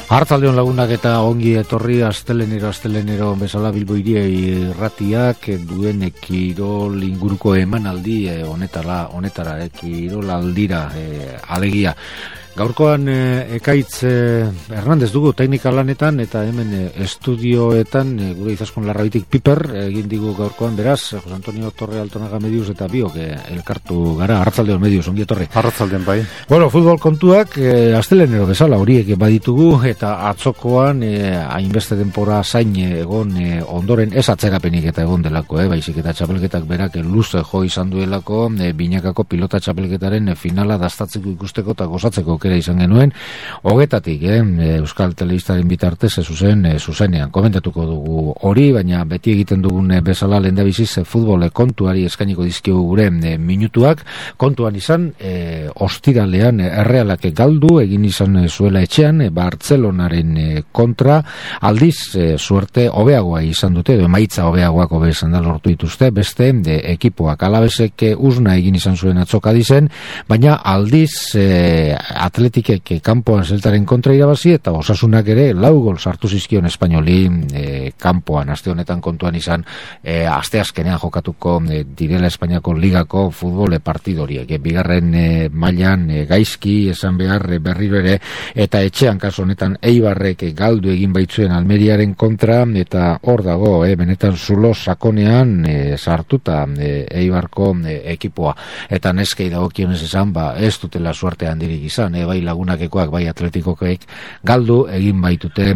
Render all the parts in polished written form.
Arratsaldeon lagunak eta ongi etorri astelenero bezala Bilbo Hiria irratiak duen kirol inguruko emanaldi honetara kirol aldira alegia. Gaurkoan Ekaitz Hernandez dugu teknika lanetan eta hemen estudioetan gure Izaskun Larrabitik Piper egin digu gaurkoan, beraz Jose Antonio Torre Altonaga Medius eta biok elkartu gara. Arratsaldeon Medius, ongi etorri. Arratsaldeon bai. Bueno, futbol kontuak astelenero bezala horiek baditugu eta atzokoan hainbeste denbora zain egon ondoren ez atzerapenik eta egon delako, baizik eta txapelketak berak luze jo izan duelako binakako pilota txapelketaren finala dastatzeko ikusteko eta gozatzeko izan genuen, hogetatik Euskal Telebistaren bitartez zuzenean komentatuko dugu hori, baina beti egiten dugun bezala lehendabiziz futbol kontuari eskainiko dizkio gure minutuak. Kontuan izan ostiralean Errealak galdu egin izan zuela etxean Bartzelonaren kontra, aldiz suerte hobeagoa izan dute, emaitza hobeagoak hobe izan da lortu dituzte beste ekipoak. Alabesek uzna egin izan zuen atzoka dizen, baina aldiz Atletikek kanpoan Zeltaren kontra irabazi eta Osasunak ere 4 gol sartu zizkion Espainoli kanpoan. Aste honetan kontuan izan asteazkenean jokatuko direla Espainiako ligako futbol partidoriek. Bigarren mailan gaizki esan behar berriro ere eta etxean kasu honetan Eibarrek galdu egin baitzuen Almeriaren kontra eta hor dago benetan zulo sakonean sartuta Eibarko ekipoa. Eta neskei dagokionez esan ez dutela suerte handirik izan, bai lagunakekoak, bai atletikokeek galdu egin baitute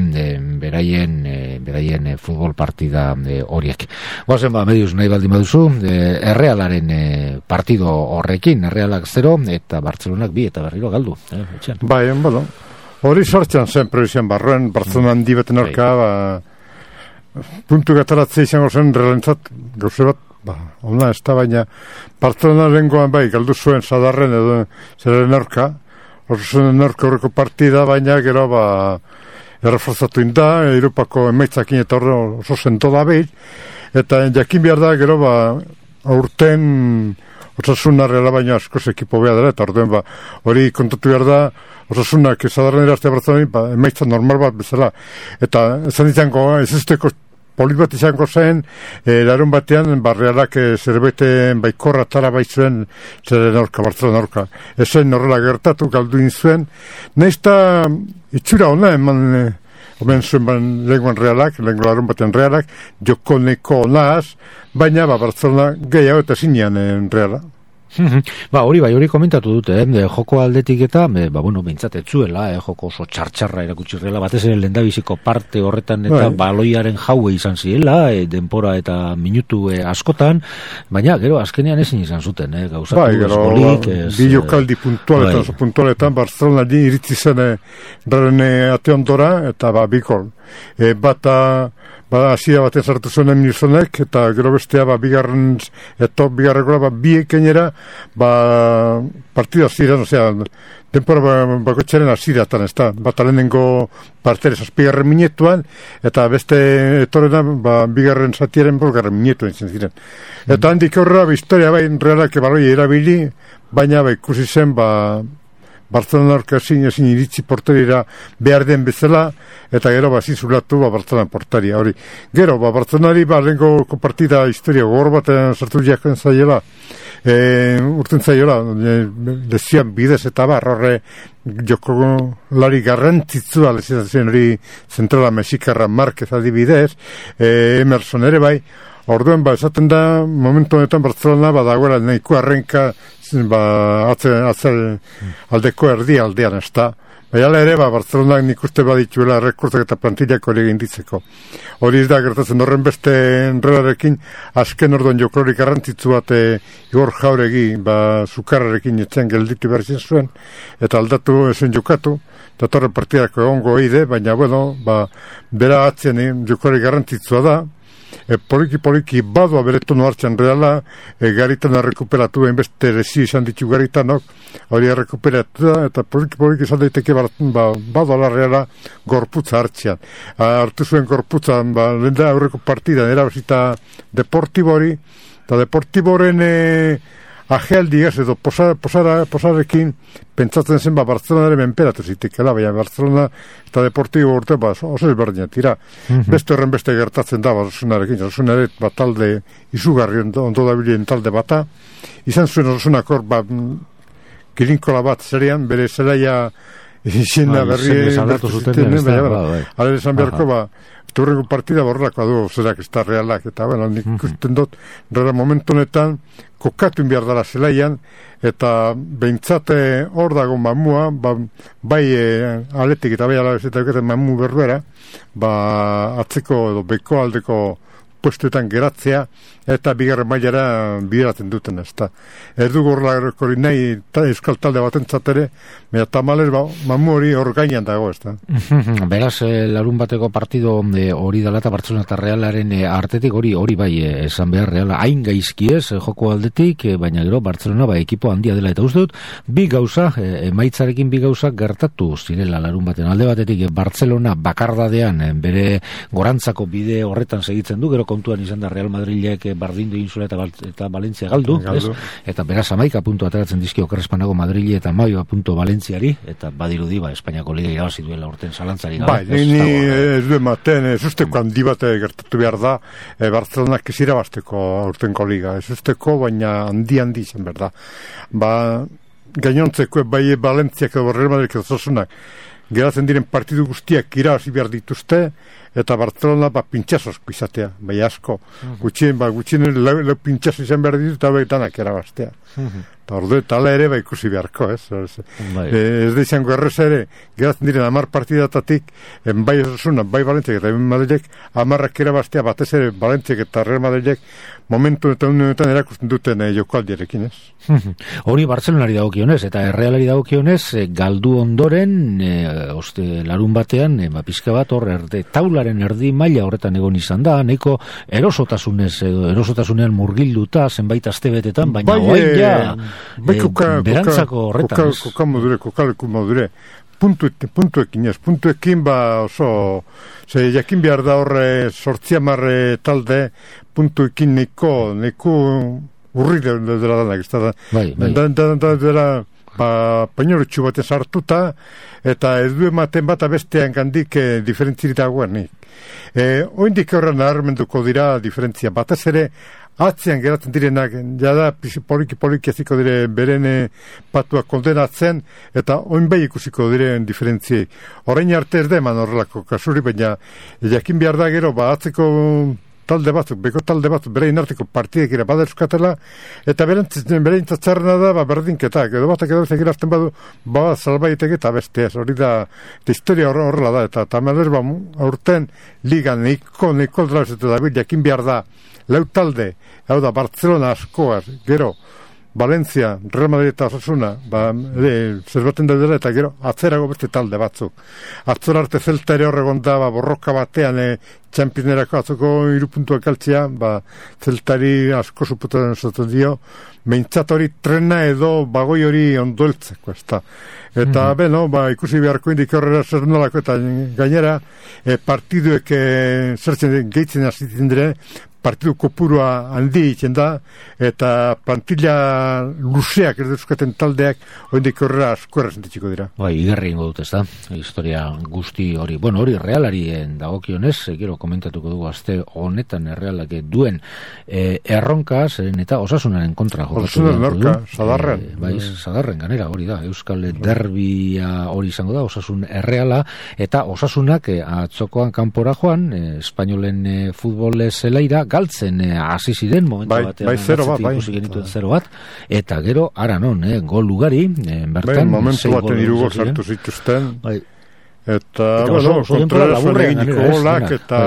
beraien futbol partida horiek. Goazen Medius nahi baldin baduzu, Errealaren partido horrekin, Errealak 0 eta Bartzelonak 2 eta berriro galdu. Bai, bueno, hori sortzen zen prebizian barruen, Bartzelona handi beten orka, puntu gataratzea izango zen relentzat, gauze bat, ona ez da, baina Bartzelona lengoan bai, galdu zuen Sadarren edo zeren orka, Osasunen orka horreko partida, baina gero erreforzatu inda, Europako emaitzakin eta oso sento da behi, eta jakin behar da gero aurten Osasuna Reala baina askoz ekipo behar dela, eta orduen hori kontatu behar da, Osasunak Sadarren eraztea Bartzelona emaitza normal bat bezala, eta ezan izango, ez usteko polit bat izango zen, larun batean, Realak zerbait baikorra tara baitzuen zeren orka, Bartzelona orka. Ezen horrela gertatu, galdu inzuen. Naizta itxura ona omen zuen lenguan Realak, larun batean Realak, jokoneko onaz, baina Bartzelona gehiago eta zinean Reala. Hori komentatu dute, joko aldetik eta, bintzat etzuela, joko oso txartxarra erakutsirrela, batez ere lehendabiziko parte horretan eta baloiaren jaue izan ziela, denpora eta minutu askotan, baina gero azkenean ezin izan zuten, gauzatu esgolik. Bi jokaldi puntualetan, Barcelona iritzi zen ate ondora, eta bikol. Asia baten sartu zuen Nilsonek, eta gero bestea bigarren gola biekenera partida ziren, denpora bakotxaren aziratan, ez da, lehenengo partere zazpigarren minutuan, eta beste etorrena bigarren zatiaren 5. minutuan ziren. Eta handik aurrera, historia Realak baloi erabili, baina ikusi zen, Bartzelona orka ezin iritzi porterira behar den bezala, eta gero zizulatu Bartzelona portaria hori. Gero, Bartzelonari lehenko partida historia gogor batean sartu jaken zaiela, urten zaiela, lezian bidez eta horre joko lari garrantzitsua lezian hori zentrala mexikarra Marquez adibidez, Emerson ere bai, orduen esaten da, momentu honetan Bartzelona dagoela nahiko arrenka atzel aldeko erdi aldean, ez da. Baina ere, Bartzelonak nik uste badituela rekurtak eta plantillak hori egin ditzeko. Hori da gertatzen horren beste Realarekin, azken orduan joklorik garrantzitsu bat Igor Jauregi, Zukarrarekin etzen gelditu behar zuen, eta aldatu esen jokatu, eta torren partidako egongo eide, baina, bera atzen joklorik garrantzitsua da, poliki badua beretu hartzen Reala, Garitana rekuperatu beste lesi izan ditu Garitanok, hori rekuperatu da, eta poliki izan daiteke badua Reala gorputza hartzean. Hartu zuen gorputza, lehen da aurreko partidan erabazita Deportibo hori, eta Deportiboren ajealdiaz edo posarekin pentsatzen zen Bartzelonaren menperatu zitekela, baina Bartzelona eta Deportibo urte oso ezberdina tira. Beste horren beste gertatzen da Osasunarekin. Osasunare talde izugarri ondo dabilien talde bata. Izan zuen Osasunakor kirinkola bat zerean, bere zelaia izena berri bertu zuten, ala esan beharko turrengo partida borrelako du zerak ez da realak, eta nik ikusten dut momentu honetan kokatu behar dela zelaian, eta behintzate hor dago mamua, bai aletik eta bai alabezetak mamu berbera, atzeko edo beko aldeko puestuetan geratzea, eta bigarren mailara bideratzen duten, ez da. Ez du gorlakorik nahi euskal talde baten zatere, mea tamalez mamu hori hor gainean dago, ez da. Beraz, larun bateko partido hori dela eta Bartzelona eta Realaren artetik hori bai esan behar Reala hain gaizki ez, joko aldetik, baina gero Bartzelona ekipo handia dela, eta uste dut, bi gauza, emaitzarekin bi gauza gertatu zirela larun baten. Alde batetik Bartzelona bakardadean bere gorantzako bide horretan segitzen du, gero kontuan izan da Real Madrilek bardindu egin zuela eta Valentzia galdu. Eta beraz 11 puntu ateratzen dizkio Krespanago Madrile eta 12 puntu Valentziari, eta badirudi Espainiako Liga irabazi duela urten zalantzari gabe. Ni ez du ematen, ez usteko handi bat gertatu behar da, Bartzelonak ez irabazteko urtenko Liga, ez usteko, baina handi izan behar da. Gainontzeko bai Valentziak edo Real Madrid edo Osasunak geratzen diren partidu guztiak irabazi behar dituzte, eta Bartzelona pintxasosko izatea, bai asko. Gutxien lau pintxaso izan behar ditu, eta bai danak erabaztea. Eta ordu eta ala ere ikusi beharko, ez? Ez da izango erreza ere, geratzen diren 10 partidatatik, bai Osasuna, bai Valentziak eta Madrilek, 10 erabaztea, batez ere Valentziak eta Real Madrilek, momentu eta unetan erakusten duten jokaldiarekin, ez? Hori Bartzelonari dagokionez, eta Realari dagokionez, galdu ondoren, larun batean, pizka bat hor taularen erdi maila horretan egon izan da, nahiko erosotasunean murgilduta zenbait astebetetan, baina hoain ja berantzako horretan. Kokaleku modure. Puntuekin oso jakin behar da horre 8 talde puntuekin neko urri dela danak, ez da painoretxu baten sartuta, eta ez du ematen bat abestean gandik diferentzirita guanik. Oindik horren naharmenduko dira diferentzia, batez ere atzean geratzen direnak, jada poliki aziko dire beren patuak kondenatzen, eta oin bai ikusiko diren diferentziei. Orain arte ez da eman horrelako kasuri, baina jakin behar da gero, atzeko talde batzuk, beko talde batzuk, berein arteko partidek ira baderzkatela, eta berein tzatzarrena da, berdinketak, edo batak edo bezak irazten badu, salbaitek eta beste ez, hori da, historia horrela da, eta tamalez aurten ligan, neiko drauzete da, jakin behar da, lau talde, hau da, Bartzelona askoaz, gero, Valencia, Real Madrid eta Osasuna, zerbaten daudela, eta gero, atzerago beste talde batzuk. Atzora arte Zelta ere horregon da, borroka batean, Championerako atzoko 3 puntuak altzea, Zeltari asko suputaten zaten dio, meintzat hori trena edo bagoi hori ondoeltzeko, ez da. Eta, ikusi beharko indik horrela zer nolako, eta gainera, partiduek zertzen gehitzen azitzen dire, partidu kopurua handi egiten da, eta plantilla luzeak erduzkaten taldeak oindik horrela asko errazentetxiko dira. Igerri ingo dut, ez da, historia guzti hori. Hori Realarien dagokionez, gero komentatuko dugu azte honetan Realak duen erronka, zeren eta Osasunaren kontra jokatu. Osasunaren orka, Sadarren. Sadarren ganera, hori da, Euskal Derbia hori izango da, Osasun Reala, eta Osasunak atzokoan kanpora joan, Espainolen futbol zelaira, galtzen hasi ziren momentu batean ikusi genituen 0-1, eta gero ara non, gol ugari bertan, momentu baten 3 gol sartu zituzten, eta kontra erasoan eginiko golak, eta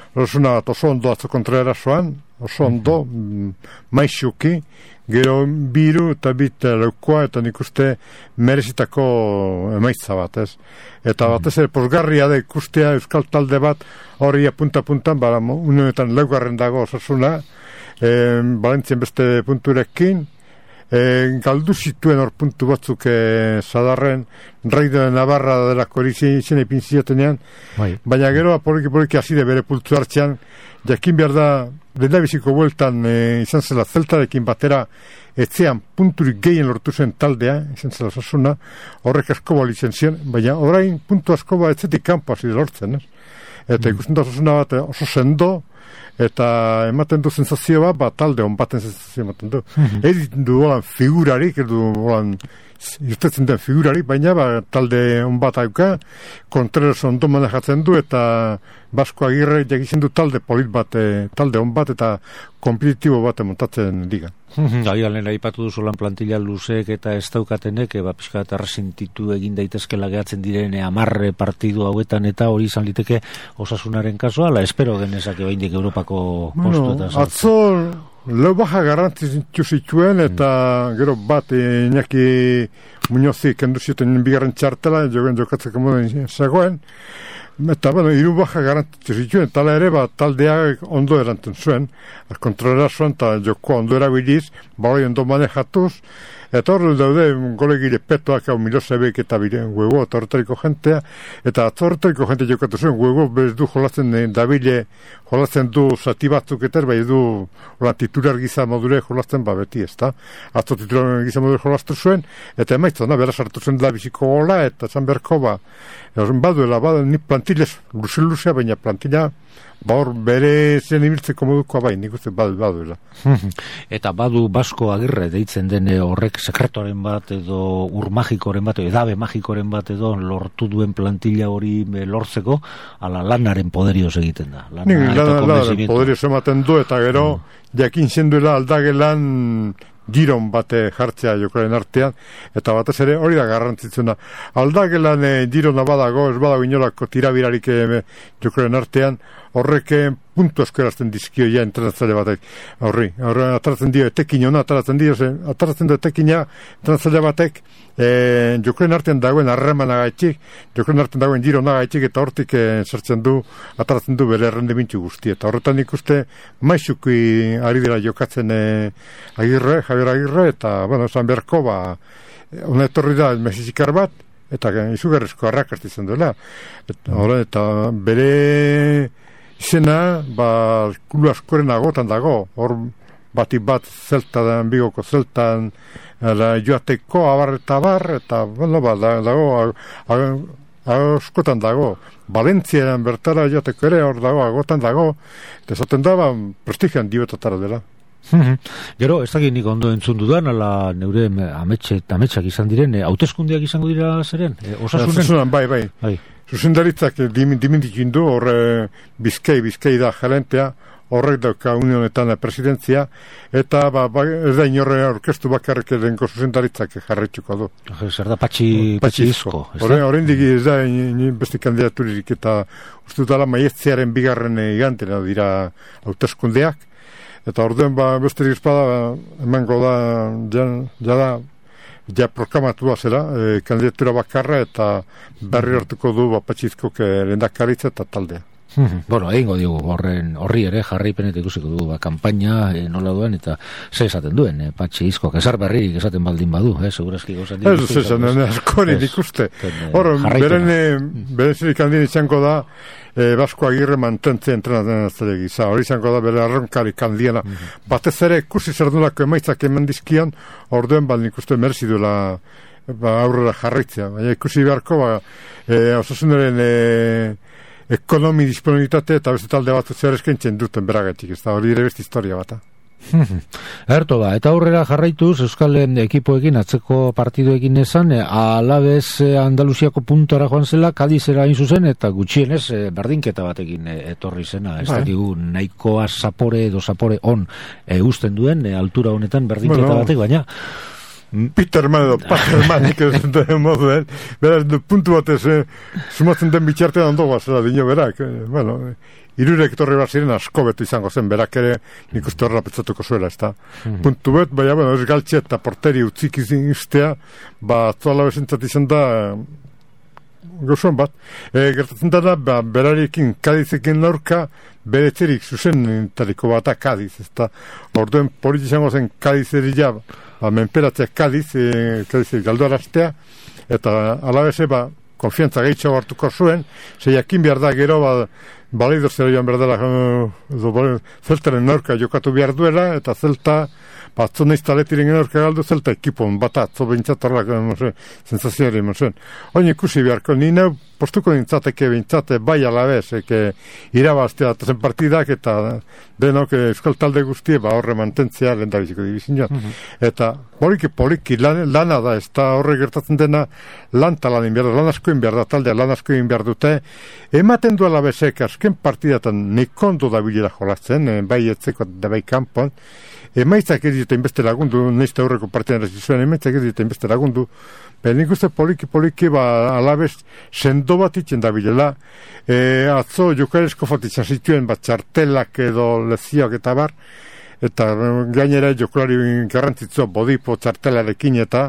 oso ondo atzo kontra erasoan, oso ondo maixuki, gero 2 eta 2 laukoa, eta nik uste merezitako emaitza bat, ez? Eta batez ere posgarria da ikustea euskal talde bat hori punta-puntan, unetan laugarren dago Osasuna, Valentzien beste punturekin, galdu zituen hor puntu batzuk Sadarren Raido Navarra delako izan epin ziatenean, baina gero poliki azide bere pultzu hartzean, jakin behar da, lehendabiziko bueltan izan zela Zeltarekin batera, etzean punturik gehien lortu zen taldea, izan zela Osasuna, horrek askoba lizenzion, baina orain puntu askoba etzetik kanpo hasi lortzen, eta ikusten da Osasuna bat oso sendo, eta ematen du sensazio bat talde hon baten sensazio ematen du. Egiten du holan figurarik, irtetzen den figurarik, baina talde hon bat hauka, Contreras ondo manejatzen du, eta Basko Agirre jakitzen du talde polit bat, talde hon bat, eta kompetitibo bat montatzen liga. Lehen aipatu duzu lan plantilla luzeek eta ez daukatenek, pixka eta resentitu egin daitezkela gehatzen diren 10 partidu hauetan, eta hori izan liteke Osasunaren kasua, espero genezake behindik Europako postu eta sartzen. Atzo leu baja garrantzitzu zituen, eta gero bat Iñaki Muñozi kendu zioten bigarren txartela, jokatzeko moden zegoen, eta hiru baja garrantzitzu zituen, tala ere taldeak ondo erantzen zuen, Contreras zuen eta joko ondo erabiliz, hori ondo manejatuz, eta hor daude golegire petoak hau Milosebek eta Huego eta horretariko jentea, eta horretariko jente jokatu zuen, Huego bez du jolatzen dabile, jolatzen du zati batzuk eta bai du titular giza modure jolatzen beti ez da. Atzo titular giza modure jolaztu zuen, eta emaitzona, bera sartu zuen da biziko gola, eta zan berko baduela, ni plantilez luze-luzea, baina plantila hor bere zen ibiltzeko modukoa bai, nik uste baduela. Eta badu Basko Agirre deitzen den horrek sekretoren bat edo ur magikoren bat, edabe magikoren bat edo lortu duen plantilla hori lortzeko, ala lanaren poderioz egiten da. Lanaren poderioz ematen du, eta gero jakin zenduela aldagelan giron bate jartzea jokoaren artean, eta batez ere hori da garrantzitsuna. Aldagelan girona badago, ez badago inolako tirabirarik jokoaren artean, horrek puntu asko erazten dizkio ja entrenatzaile batek. Horri ataratzen dio etekin hona, ataratzen du etekina entrenatzaile batek jokoaren artean dagoen harremanagaitxik, jokoaren artean dagoen gironagaitxik, eta hortik ataratzen du bere errendimintzu guzti. Eta horretan ikuste maixuki ari dira jokatzen Javier Agirre, eta, esan beharko, hona etorri da mexizikar bat, eta izugarrizko arrakast izan duela. Eta bere izena, kulu askoren agotan dago, hor bati bat zeltan, Bigoko zeltan, joateko abar, eta dago, askotan dago, Valentzian bertara joateko ere, hor dago, agotan dago, eta esaten da, prestigian diotatara dela. Gero, ez dakit nik ondo entzun dudan, ala neure ametsak izan diren, hauteskundeak izango dira zeren? Osasunen, bai. Zuzendaritzak dimindikin du, horre Bizkai da gerentea, horrek dauka unionetan presidentzia, eta ez da inorre orkestu bakarrik edenko zuzendaritzak jarretxuko du. Zer da Patxi Izko? Horrein digi ez da beste kandidaturik, eta uste dutala maietzearen bigarren igantena dira hauteskundeak, eta orduen besterik espada emango da ja proklamatu zera kandidatura bakarra, eta berri hartuko du Patxizkok lehendakaritza eta taldea. Egingo digu horri ere jarraipenet ikusiko du kanpaina nola duen, eta ze esaten duen Patxi Izkok, esar berririk esaten baldin badu, segurazki gozat dira. Ez esan, askorik ikuste. Beren zirik handien izango da Basko Agirre mantentzen entrenatzen azalegi giza. Hori izango da bere arronkarik handiena. Batez ere ikusi zer dunako emaitzak eman dizkion, orduen nik uste merezi duela aurrera jarraitzea. Baina ikusi beharko Osasunaren ekonomi disponibilitate eta beste talde bat zer eskentzen duten beragatik. Ez da hori ere beste historia bata. Erto eta aurrera jarraituz Euskal ekipoekin atzeko partiduekin esan, Alabez Andaluziako puntara joan zela, Kadizera hain zuzen, eta gutxienez berdinketa batekin etorri zena. Ez dakigu nahikoa zapore on usten duen, altura honetan berdinketa batek, baina Peterman edo Patermanik ez den moduen, beraz, puntu batez sumatzen den bitxartean ondo guazela dino berak, irurek torri bat ziren asko betu izango zen, berak ere nik uste horrela petzatuko zuela, ez da. Puntu bet, ez galtxe eta porteri utzik iztea, atzoala bezentzat izan da gauzuan bat. Gertatzen da, berarekin Kadizekin aurka, bere etxerik zuzentariko bat Kadiz, ezta. Orduen politi izango zen Kadizeri ja, menperatzea Kadiz galduaraztea, eta alabeze, konfiantza gehitxo hartuko zuen, jakin behar da gero, baleido zera joan behar dela, zeltaren aurka jokatu behar duela, eta zelta, atzo nahiz taletiren aurka galdu, zelta ekipon bat atzo behintzatorrak, sensazioari monsen. Oin ikusi beharko, ni neu postuko nintzateke behintzate bai alabez, irabaztea zen partidak, eta denok euskal talde guztie, horre mantentzea lehen da biziko dibizioan. Eta poliki lana da, ez da horre gertatzen dena lan talan inbiar, lan askoin behar da, taldea lan askoin behar dute, ematen du alabezek, azken partidatan nekondo da bilera jolatzen, bai etzeko da bai kanpon, emaitzak ez dute inbeste lagundu, neizte aurreko partidan rezizuen, emaitzak ez dute inbeste lagundu, nik uste poliki alabez sendo bat itxen da bilela, atzo jokarezko fatitzen zituen txartelak edo lezioak eta bar, eta gainera jokolari garrantzitsua bodipo txartelarekin eta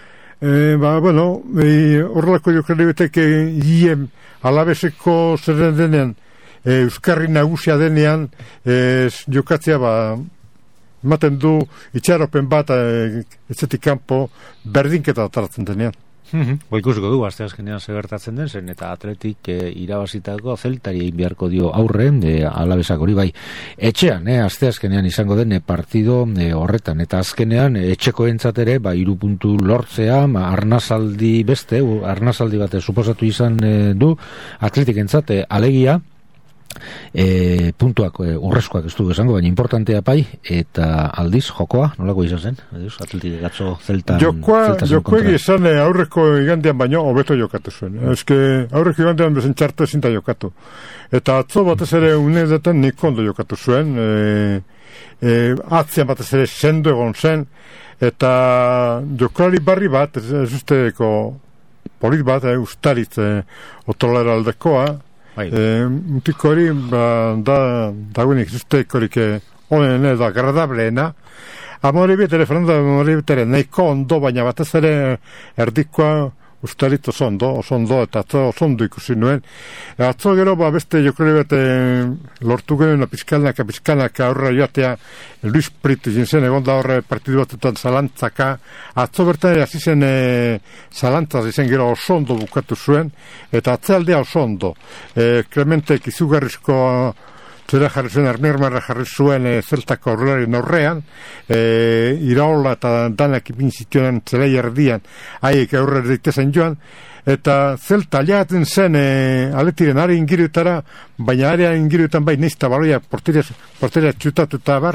horrelako jokalari beteke hien alabezeko zerren denean, euskarri nagusia denean jokatzea ematen du itxaropen bat etxetik kanpo berdinketa ataratzen denean. Ikusiko du, aste azkenean segertatzen den zen, eta Atletik irabazitako zeltari egin beharko dio aurren, alabesak hori bai. Etxean, aste azkenean izango den partido horretan, eta azkenean etxeko entzatere, 3 puntu lortzea, arnazaldi beste, arnazaldi bat suposatu izan du, Atletik entzate alegia, puntuak urrezkoak ez du esango, baina importantea pai, eta aldiz jokoa nolako izan zen? Atletik gatzo zeltan jokoegi esan aurreko igandean baino hobeto jokatu zuen, aurreko igandean bezen txarto ezinta jokatu, eta atzo batez ere unedetan nik ondo jokatu zuen, atzean batez ere sendo egon zen, eta jokalari barri bat ez usteko polit bat ustaritz otolera aldekoa, mutiko hori dagoenik usteikorik onen edo agradableena, amore bitere fernando amore bitere nahiko ondo, baina batez ere erdikoa ustarit oso ondo, eta oso ondo ikusi nuen. Atzo gero, beste jokore bete lortu genuen pizkanaka aurra joatea Luis Prito zen egon da horre partidu batetan zalantzaka. Atzo bertan ere hasi zen zalantzaz izen gero oso ondo bukatu zuen, eta atzealdea oso ondo. Clementek izugarrizko zera jarri zuen, armirmarra jarri zuen zeltako aurrelaren aurrean, iraola eta danak ipin zituen zelai erdian, haiek aurre deitezen joan, eta zelta aliagaten zen aletiren are ingiruetara, baina area ingiruetan bai neizta baloia porteria txutatu eta bar,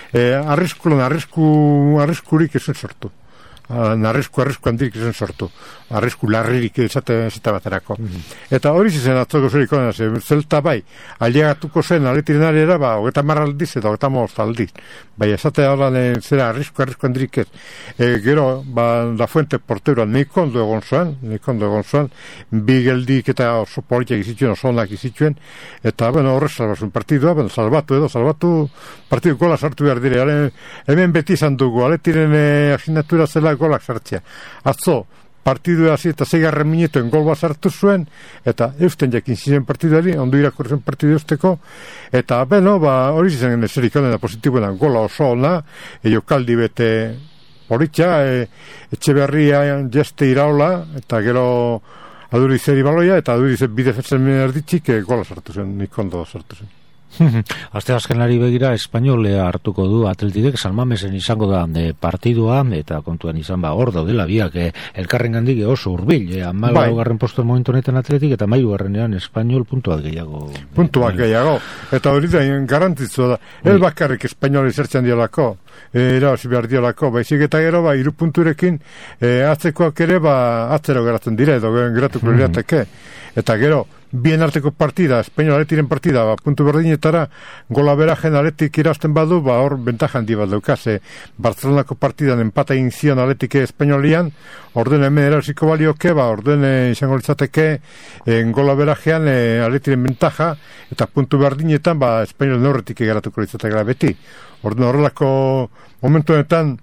arriskurik ezen sortu. Arrisku handirik ezen sortu, arrisku larririk esate baterako. Eta hori zen atzoko zer ikonen, zelta bai, aliagatuko zen aletirenariera, 30 aldiz eta 35 aldiz. Bai, esate horan zera arrisku handirik ez. Gero, La Fuente porteroa nik ondo egon zuen, bi geldik eta oso politiak izituen, oso onak izituen, eta horrez salbazun partidua, salbatu partidu gola sartu behar dire. Hemen beti izan dugu, aletiren asignatura zela golak sartzea. Atzo, partidu hasi eta 6 minutuen gol bat sartu zuen, eta eusten jakin ziren partiduari, ondo irakurren partidu eusteko, eta hori zen eserik onena positibuena, gola oso ona, jokaldi bete politxa, Etxeberria jeste iraola, eta gero adurizeri baloia, eta adurizeri bidefetzen erditxik gola sartu zen, nik ondo sartu zen. Aste azkenari begira Espainolea hartuko du Atletikek, San Mamesen izango da partidua, eta kontuan izan hor daudela biak elkarren gandik oso hurbil, 14. postuen momentu honetan Atletik, eta 13. Espainol puntuak gehiago, eta hori da garantizu da, el bakarrik Espainol izertzen diolako, erabazi behar diolako, baizik eta gero 3 punturekin atzekoak ere atzero geratzen dire, edo geratuko lirateke, eta gero bien arteko partida, Espainol Aletiren partida, puntu berdinetara, gola berajen Aletik irazten badu, hor bentaja handi bat daukase. Barcelonako partidan empata egin zion Aletik Espainolian, orduen hemen erasiko balioke, orduen izango litzateke gola berajean Aletiren bentaja, eta puntu berdinetan, Espainol neurretik egaratuko litzateke beti. Orduen horrelako momentuetan,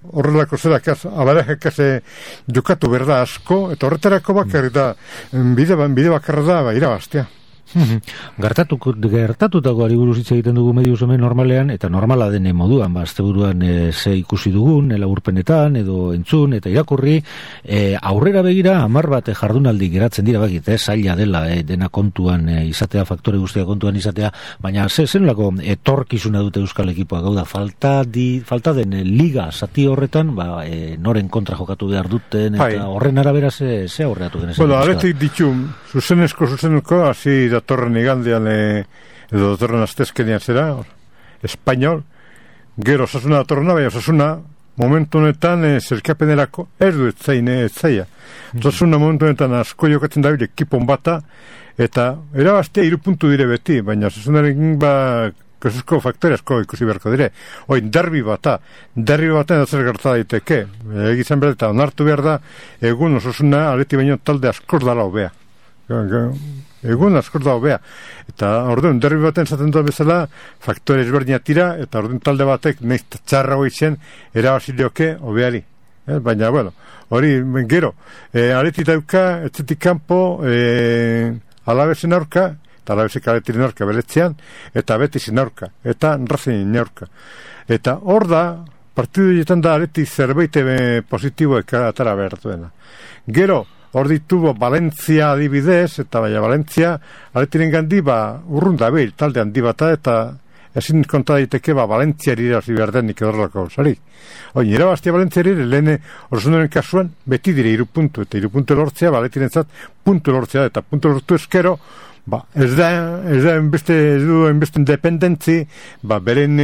horrelako zerakaz, abarajekaz jokatu berda asko, eta horretarako bakarri da, bide bakarra da, irabaztea. Gertatutako ari buruz hitz egiten dugu mediuz hemen normalean, eta normala dene moduan, asteburuan ze ikusi dugun, laburpenetan, edo entzun, eta irakurri, aurrera begira, 10 bat jardunaldi geratzen dira bakit, zaila dela, dena kontuan izatea, faktore guztia kontuan izatea, baina zenolako etorkizuna dute euskal ekipoa, gauda, falta den liga zati horretan, noren kontra jokatu behar duten, eta horren arabera ze aurreatu genezak. Bueno, aretik ditu, zuzenezko, hasi datorren igandean edo datorren astezkenean zera, Espainol, gero Osasuna datorrena, baina Osasuna momentu honetan zerkapenerako ez du etzaia. Osasuna momentu honetan asko jokatzen da ekipon bata, eta erabaztea 3 puntu dire beti, baina Osasunaren kasusko faktore asko ikusi beharko dire. Derbi baten da zer gerta daiteke. Egizan behar eta onartu behar da, egun Osasuna aleti baino talde askor dala hobea. Egun askor da hobea. Eta orduan, derbi baten zaten da bezala, faktore ezberdina tira, eta orduan talde batek nahiz txarra hoitzen erabazilioke hobeari. Baina, bueno, hori, gero, aleti dauka, etzetik kanpo, Alabezen aurka, eta Alabezek aletiren aurka beletzean, eta Betizen aurka, eta Racingen aurka. Eta hor da, partidu jetan da aleti zerbait positiboek atara behar duena. Gero, hor ditubo Valentzia adibidez, eta baina Valentzia aletiren gandi urrun da bil, talde handi bata, eta ezin konta daiteke Valentzia irabazi behar denik edorlako sarik. Irabaztia Valentzia lehen Osasunaren kasuan beti dire 3 puntu, eta 3 puntu lortzea, aletiren zat puntu lortzea, eta puntu lortu eskero, ez da enbeste independentzi, beren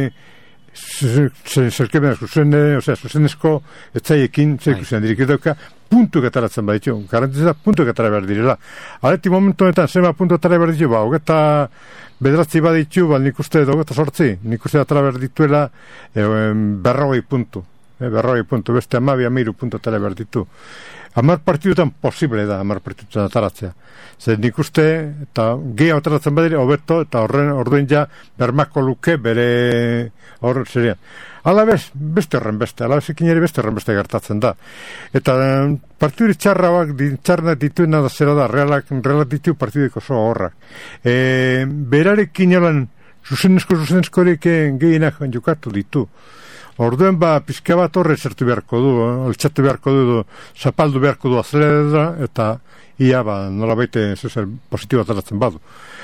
zerkemen zuzenezko etzaiekin zekusen dirik eduka puntu getaratzen baditu, garantizeta puntu getara behar direla. Aleti momentu honetan zema puntu getara behar ditu, hogeta bederatzi baditu, nik uste hogeta sortzi, nik uste atara behar dituela 40 puntu. 40 puntu, beste 12 puntu atara behar ditu. 10 partidutan posible da 10 partidutan ataratzea. Zer nik uste, eta gehiago ataratzen badire, hobeto, eta orduen ja bermako luke bere horren serian. Alabez, beste horren beste, alabezekin ere beste horren beste gertatzen da. Eta partiduri txarnak dituena da zera da, realak ditu partidiko oso horrak. Berarekin jolan zuzenezkorik gehienak jokatu ditu. Orduen pizka bat horre zertu beharko du, altxatu beharko du, zapaldu beharko du azelera, eta ia nola baite zer positibo ataratzen badu.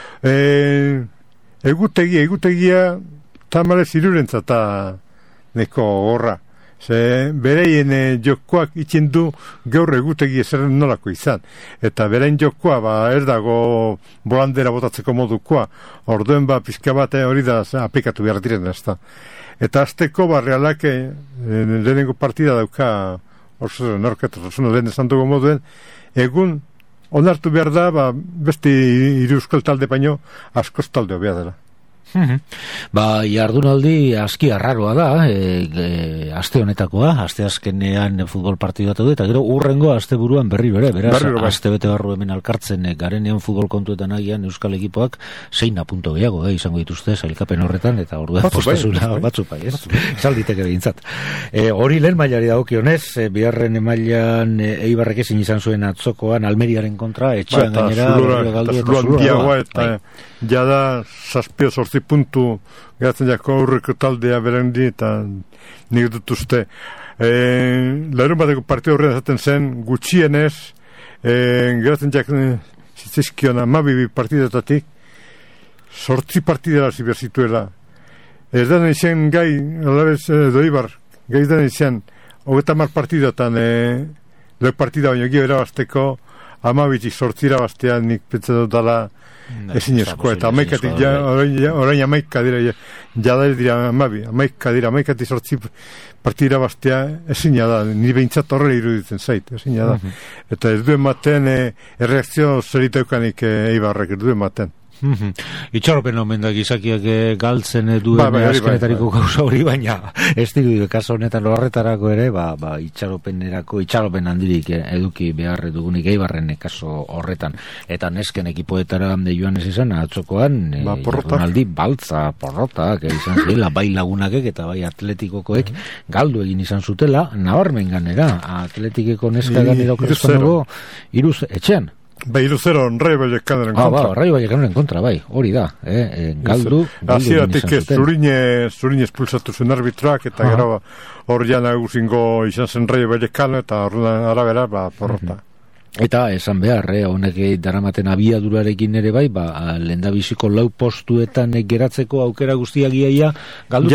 Egutegia tamarez irurentza eta neko horra. Bereien jokoak itzen du gaur egutegi ezer nolako izan. Eta berein jokoa ez dago bolandera botatzeko modukoa. Orduen pizka bat hori da aplikatu behar diren ez da. Eta azteko realak lehenengo partida dauka oso norketa, oso lehen esan dugu moduen, egun onartu behar da, beste iruzkol talde baino askoz talde hobea dela. Jardunaldi aski arraroa da, aste honetakoa, aste azkenean futbol partidu bat eta gero urrengo aste buruan berri bere, beraz, aste bete barru hemen alkartzen garenean futbol kontuetan agian euskal ekipoak 6 punto gehiago, izango dituzte sailkapen horretan, eta orduan postasuna batzuk bai, salditeke behintzat. Hori lehen mailari dagokionez, biharren mailan Eibarrek ezin izan zuen atzokoan Almeriaren kontra, etxean gainera, eta jada 7-8 puntu geratzen jako aurreko taldea berendi eta nik dut uste. Larun bateko partida horrean zaten zen gutxienez geratzen jak zitzizkion 12 partidetatik 8 partidera ziberzituela. Ez da izan gai alabez doibar, gai da izan 30 partidatan partida baino gio erabazteko 12 8 irabaztea nik pentsa dut dala ezin esko, eta amaikatik orain amaika dira jadail dira amaikatik 8 partida bastea ezin da, ni behintzat horre iruditzen zait, ezin da. Eta ez duen maten erreakzio zeriteukanik Eibarrek, ez duen maten. Itxaropen omen da gizakiak galtzen duen azkenetariko gauza hori, baina ez diru kaso honetan horretarako ere, itxaropen handirik eduki behar dugunik Eibarren kaso horretan. Eta nesken ekipoetara joan ez izan, atzokoan jardunaldi baltza, porrotak izan zirela, bai lagunakek eta bai atletikokoek galdu egin izan zutela, nabarmen ganera, atletikeko neska ganera okrezkonago, iruz etxean. Bai, 0-0 Rayo Vallecanoren kontra. Rayo Vallecanoren kontra, bai, hori da. Galdu Hasieratik Zuriñe espulsatu zen arbitroak, eta gero hor ja nagusingo izan zen Rayo Vallecano, eta horren arabera, porrota. Eta esan behar, honek daramaten abiadurarekin ere bai, lehendabiziko lau postuetan geratzeko aukera guztiak iaia galdu.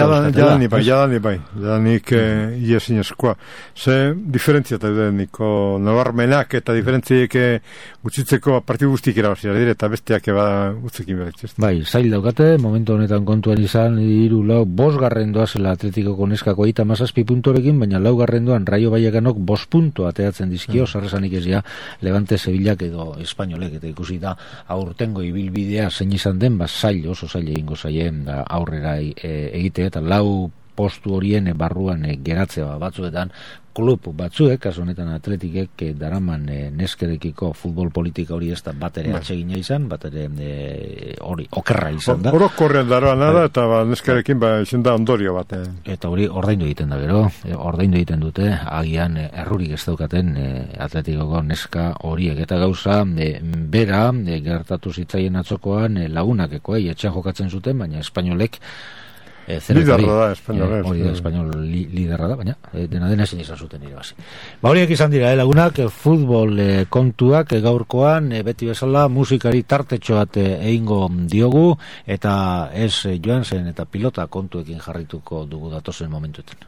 Jadanik iesinezkoa. Ze diferentzia eta niko nabarmenak eta diferentziek gutxitzeko partidu guztik irabazia dire, eta besteak utzekin beretzez. Bai, zail daukate, momentu honetan kontuan izan, 5 doazela Atletikoko neskako 17 puntorekin, baina 4 doan Rayo Vallecanok 5 punto ateatzen dizkio, sarresanik ez ja, Levante Sevillak edo Espainolek, eta ikusi da aurtengo ibilbidea zein izan den, oso zail egingo zaien aurrera egitea, eta 4 postu horien barruan geratzea batzuetan klub batzuek, kasu honetan Atletikek daraman neskerekiko futbol politika hori ez da bat ere atsegina izan, bat ere hori okerra izan da. Orokorrean daroa nada, eta neskerekin izan da ondorio bat. Eta hori ordaindu egiten da gero, ordaindu egiten dute, agian errurik ez daukaten Atletikoko neska horiek, eta gauza bera gertatu zitzaien atzokoan lagunakeko, etxea jokatzen zuten, baina Espainolek liderra da, Espainolek. Hori da, Espainol liderra da, baina dena ezin izan zuten irabazi. Horiek izan dira, lagunak, futbol kontuak gaurkoan, beti bezala musikari tartetxo bat egingo diogu, eta ez joan zen eta pilota kontuekin jarrituko dugu datozen momentuetan.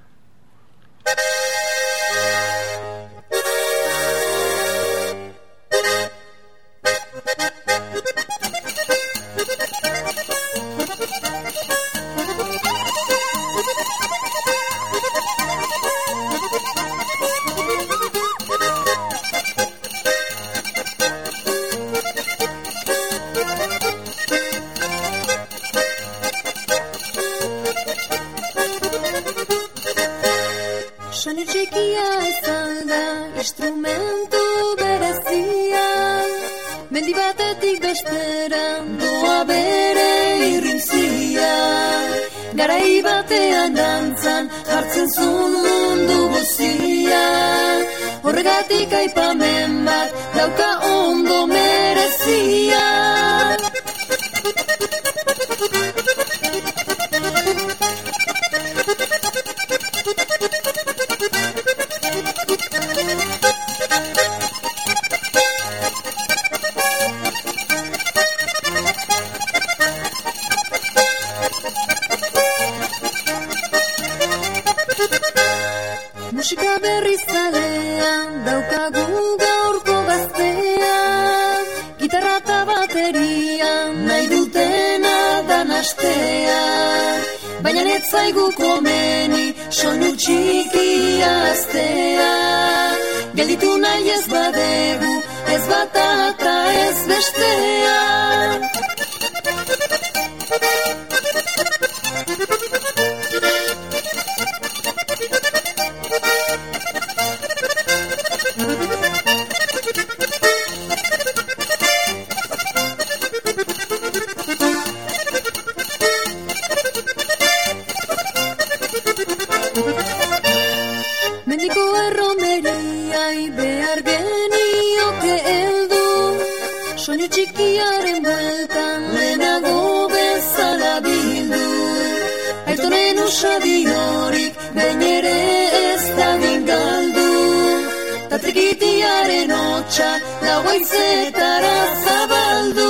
Instrumentu berezia, mendi batetik bestera, doa bere irrintzia. Garai batean dantzan, hartzen zuen mundu guzia. Horregatik aipamen bat, dauka ondo merezia. Musika berrizalean daukagu gaurko gaztean, gitarra eta baterian nahi dutena dan astean, baina ez zaigu komeni soinu txikia aztean, gelditu nahi ez badegu, ez bata eta ez bestean. Mendiko erromeriai behar genioke heldu, soinu txikiaren bueltan lehenago bezala bildu. Aitonen usadi horik behin ere ez da galdu, ta trikitiaren hotxa lauaitzetara zabaldu.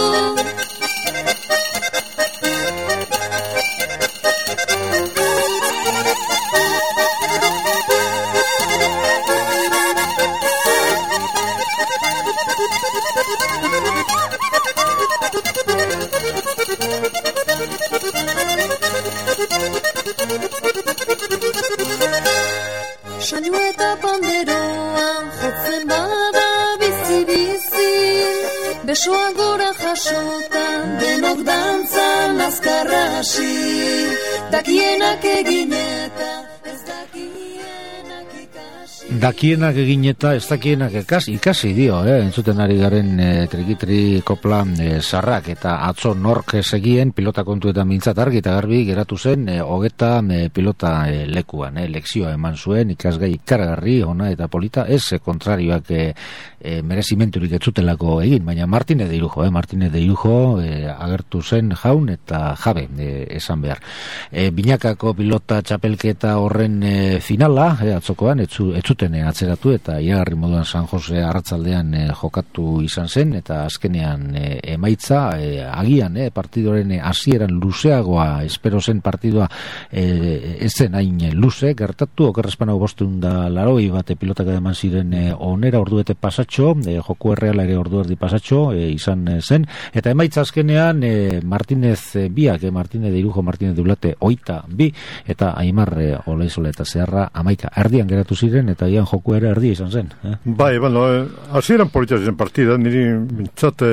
Soinu eta panderoa jotzen bada bizi-bizi, besoa gora jasota denok dantzan azkarra hasi, dakienak egin eta ez dakienak ikasi. Dakienak egin eta ez dakienak ikasi dio, entzuten ari garen trikitri kopla sarrak eta atzo nork segien pilota kontuetan mintzat argi eta garbi geratu zen hogeta pilota lekuan, lekzioa eman zuen ikasgai ikaragarri ona eta polita, ez kontrarioak merezimenturik etzutelako egin, baina Martinez de Irujo agertu zen jaun eta jabe esan behar. Binakako pilota txapelketa horren finala, atzokoan, etzuten atzeratu eta iragarri moduan San Jose arratsaldean jokatu izan zen eta azkenean emaitza agian partidoren hasieran luzeagoa espero zen partidua ez zen hain luze gertatu okerrezpanago 580 pilotak eman ziren onera orduete pasatxo joku erreala ere ordu erdi pasatxo izan zen eta emaitza azkenean Martinez biak Martinez de Irujo Martinez de Ulate 22 eta Aimar Olaizola eta Zeharra 11 erdian geratu ziren eta ian joku ere erdia izan zen. Bai, bueno, hasieran polita zen partida, niri mintzat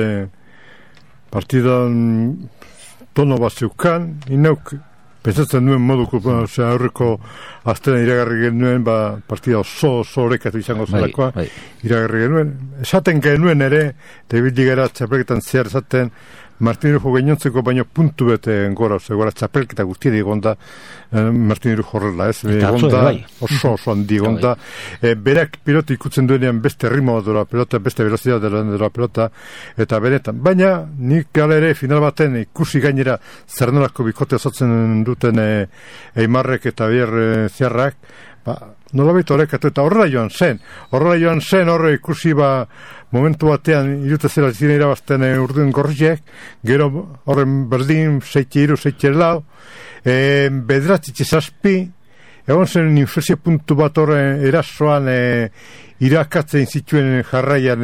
partidan tono bat zeukan, inauk pentsatzen nuen moduko, aurreko aztena iragarri genuen, partida oso horrekatu izango zelakoa, iragarri genuen. Esaten genuen ere, David Ligera txapelketan zehar esaten, Martin Irujo gainontzeko baino puntu bete gora, gora txapelketa guztiari egonda Martin Irujo horrela, ez? Egonda, oso handi egonda. Berak pilota ikutzen duenean beste ritmo dela pelota, beste velocidad dela pelota, eta benetan. Baina, nik gala ere final baten ikusi gainera zernolako bikote osatzen duten Eimarrek eta Bier Zeharrak, nolabait horrekatu eta horrela joan zen, horre ikusi momentu batean irute zera ziren irabazten urduen gorriek, gero horren berdin 6-3, 6-4, bederatzitxe zazpi, egon zen inflexio puntu bat horren erasoan irakatzen zituen jarraian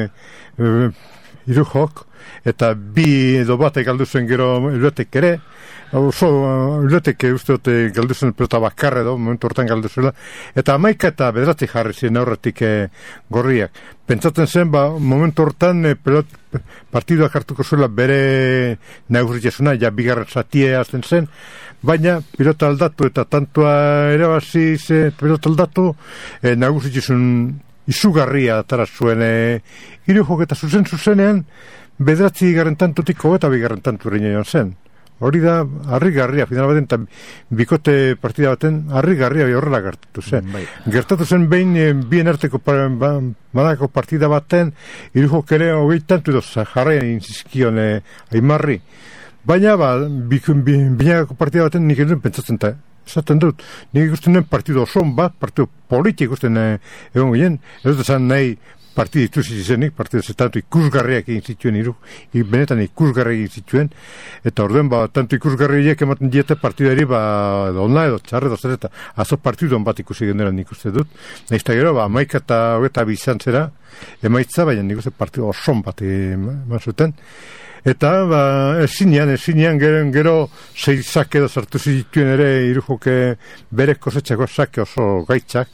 Irujok, eta bi edo batek galdu zen gero Eluetek ere, oso Eluetek uste dute galdu zen pelota bakarre edo, momentu hortan galdu zela, eta 11 eta bederatzi jarri ziren aurretik gorriak. Pentsatzen zen, momentu hortan partiduak hartuko zuela bere neurritasuna, ja bigarren zatia azten zen, baina pilota aldatu eta tantua erabazi pilota aldatu, nagusitasun izugarria atara zuen Irujok eta zuzenean bederatzi garren tantutik eta bigarren tanturein joan zen. Hori da, harrigarria, final baten, eta bikote partida baten, harrigarria horrela gertatu zen. Gertatu zen behin, bien arteko manako partida baten, Irujok ere 20 tantu edo jarraian inzizkion Aimarri. Baina, binakako partida baten nik eduen pentsatzen eta, esaten dut, nik ikusten duen partido oson bat, partido politik ikusten egon ginen, ez dut esan nahi partida ituzi izenik, partida zetantu ikusgarriak egin zituen benetan ikusgarriak egin zituen, eta orduen tanto ikusgarriak ematen diete partidari ona edo txarre edo zer eta azo partidon bat ikusi genera nik uste dut, nahizta gero, 11 eta 22 izan zera, emaitza, baina nik uste partida oson bat eman zuten, eta ezinean gero 6 sake edo sartu zituen ere Irujoke bere kosetxako sake oso gaitzak,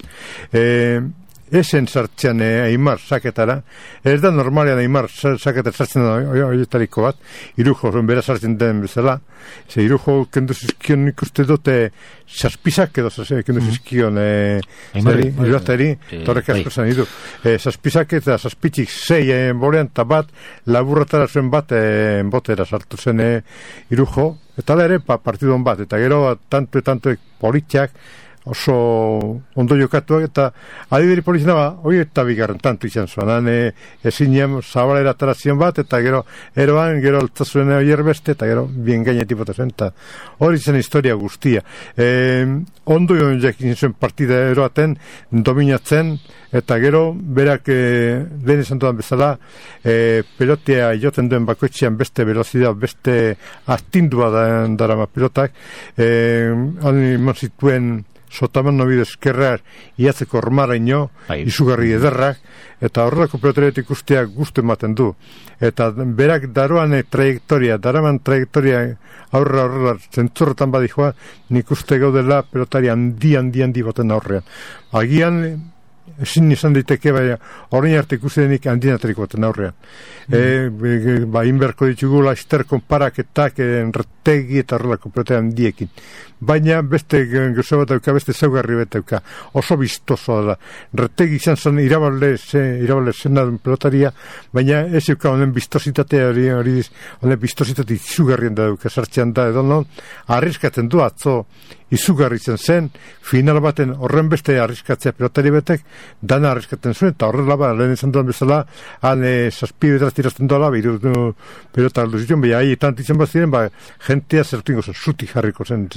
esen sartzean Aimar saketara, ez da normalean Aimar saketara sartzen horietariko bat, Irujo bera sartzen den bezala, Irujo kendu zizkion ikuste dute saspisak edo kendu zizkion iruatari, torrek asko zan idu, saspisak eta saspitzik 6 bolean eta bat, laburratara zuen bat botera sartu zen Irujo, eta ere partidon bat, eta gero tanto politxak, oso ondo jokatuak eta adibiri polizina hori eta bigarren tantu izan zuen ezinen zabalera atarazion bat eta gero altzazuen oier beste eta gero bien gainetik botazen eta hori zen historia guztia ondo joan jakin zuen partida eroaten dominatzen eta gero berak lehen esan dudan bezala pelotea joten duen bakoitzean beste velozidad, beste astindua darama pilotak han zituen sotaman nobide eskerrar iatzeko ormaraino, izugarri ederrak, eta horrelako pelotaretik ikusteak gustu ematen du. Eta berak daraman trajektoria aurrera zentzorretan badikoa, nik uste gaudela pelotari handi baten aurrean. Agian, ezin izan daiteke, baina orain arte ikusi denik handinatriko baten aurrean. Inberko ditugu Laster konparaketak Retegi eta horrelako pelota handiekin. Baina beste gauza bat dauka, beste zaugarri bat dauka. Oso biztosoa da. Retegi izan zen irabale zena pelotaria, baina ez euka honen biztositatea honen biztositate izugarrien da dauka sartzean da edo non, arriskatzen du atzo izugarri zen, final baten horren beste arriskatzea pelotari betek, dana arriskatzen zuen, eta horrela lehen izan duan bezala, han zazpide tirazten doala, pelota aldo zituen, baina haietan ditzen bat ziren, jentea zertu ingo zen, zuti jarriko zen,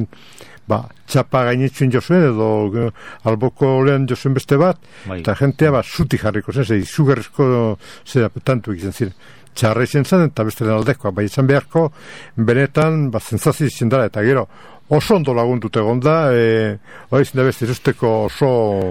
txapa gainitzuen jo zuen, edo alboko lehen jo zuen beste bat, eta jentea zuti jarriko zen, izugarrizko zera tantu egiten ziren. Txarra izan zen, eta beste den aldekoa, bai izan beharko, benetan, zentzazio izan dara, eta gero, oso ondo lagundut egon da, hori izan da beste irusteko oso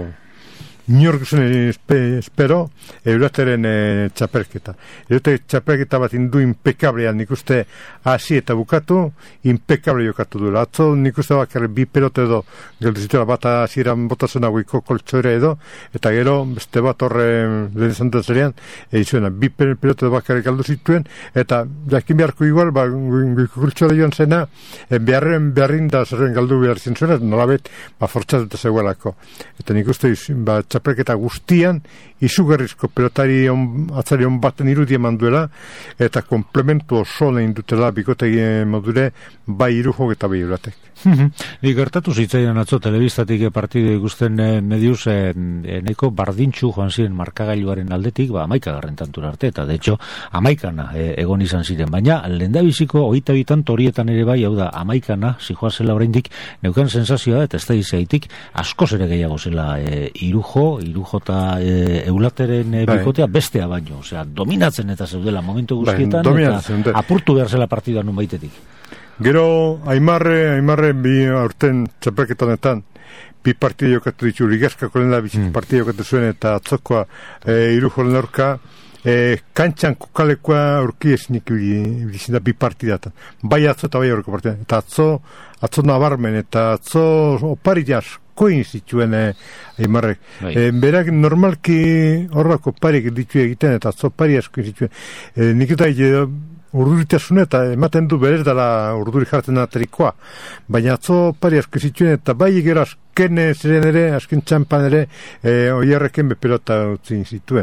inork zen espero, Eurateren txapelketa. Eurateren txapelketa bat indu impekablean, nik uste hasi eta bukatu, impekable jokatu duela. Atzo nik uste bakarri bi pelote edo, geldu zituela bat hasieran botazen aguiko koltsoera edo, eta gero beste bat horre lehen zantan zerean, zuena, bi pelote edo bakarri galdu zituen, eta jakin beharko igual, guiko koltsoera joan zena, beharrin da zerren galdu behar zintzuen, nolabet, fortxatuta zegoelako. Eta nik uste, txapelketa guztian izugarrizko pelotari atzari baten irudien manduela eta komplementu oso nahin dutela bikotegi modure bai Irujok eta bai Euratek. Gertatu zitzaidan atzo telebistatik partidu ikusten mediuz neko bardintxu joan ziren markagailuaren aldetik 11. tantura arte, eta de hecho 11 egon izan ziren, baina lehendabiziko 22 horietan ere bai, hau da 11 zijoazela oraindik neukan sensazioa eta ez da izaitik askoz ere gehiago zela Irujo eta Eulateren bikotea bestea baino, osea, dominatzen eta zeudela momentu guztietan eta apurtu behar zela partidua nun baitetik. Gero, Aimarre bi aurten txapelketanetan, bi partidu jokatu ditu, Ligaskako lehen da bizit partidu jokatu zuen, eta atzokoa Irujo lehen aurka, kantxan kokalekoa aurki esinik bizita bi partidatan. Bai atzo eta bai aurko partidatan. Eta atzo nabarmen, eta atzo opari askoin zituen Aimarrek. Berak normalki horrako oparik ditu egiten, eta atzo opari askoin zituen. Nik eta urduritasun eta ematen du berez dela urduri jartzen aterikoa. Baina atzo pari asko zituen eta bai gero azken ziren ere, azken txampan ere, oiarreken bepelota utzin zituen.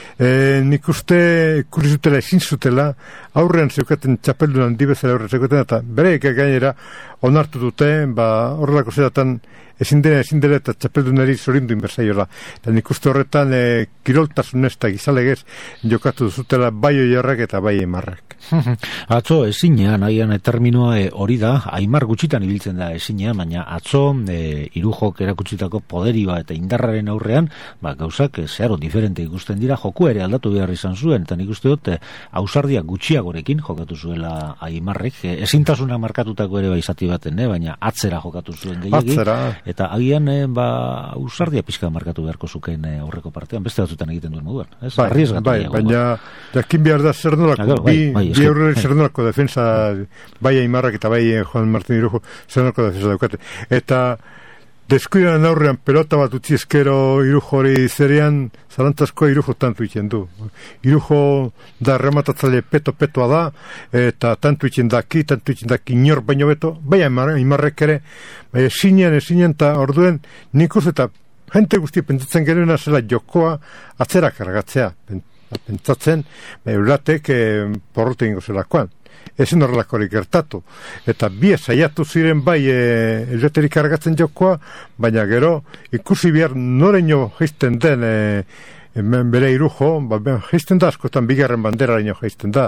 Nik uste kurri zutela ezin zutela, aurrean zeukaten txapeldun handi bezala aurrean zeukaten, eta bereik gainera onartu dute, horrelako zeratan ezin dela eta txapeldunari zorindu inbersaiola. Eta nik uste horretan kiroltasun ez eta gizalegez jokatu zutela bai oiarrak eta bai Aimarrek. Atzo ezinean, haian terminoa hori da, Aimar gutxitan ibiltzen da ezinean, baina atzo Irujok erakutsitako poderioa eta indarraren aurrean, gauzak zeharo diferente ikusten dira, joku ere aldatu behar izan zuen, eta nik uste dut ausardia gutxiagorekin jokatu zuela Aimarrek, ezintasuna markatutako ere izati baten, baina atzera jokatu zuen gehiagi, eta agian ausardia pixka markatu beharko zuken aurreko partean, beste batzutan egiten duen moduan, baina jakin behar da zer nolako, bi aurrelek zer nolako defensa, bai Aimarrak eta bai Juan Martín Irujo zer nolako defensa daukate, eta deskuidan aurrean pelota bat utzi eskero Irujo hori zerean, zalantzazkoa Irujo tantu itzen du. Irujo da rematatzale peto-petoa da, eta tantu itzen daki inor baino beto, bai Aimarrek ere, esinean, eta orduen nik uste eta jente guzti pentsatzen genuena zela jokoa atzera kargatzea. Pentsatzen, Euratek porrote ingo zelakoan. Ezin horrelakorik gertatu. Eta bi saiatu ziren bai Euraterik kargatzen jokoa, baina gero ikusi behar noreño jaisten den bere Irujo, jaisten da askotan bigarren banderareño jaisten da